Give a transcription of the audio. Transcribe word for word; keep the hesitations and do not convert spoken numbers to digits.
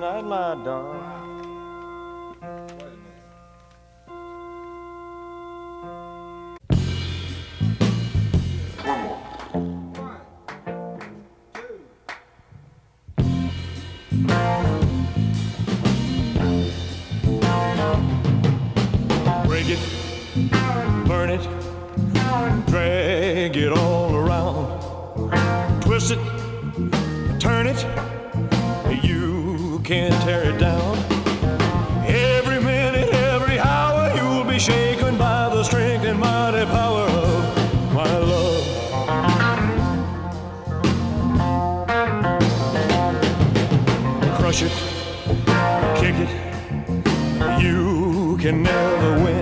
night, my darling. Break it, burn it, drag it all around, twist it, turn it, you can't tear it down. Every minute, every hour, you'll be shaken by the strength and mighty power of my love. Crush it, kick it, you can never win.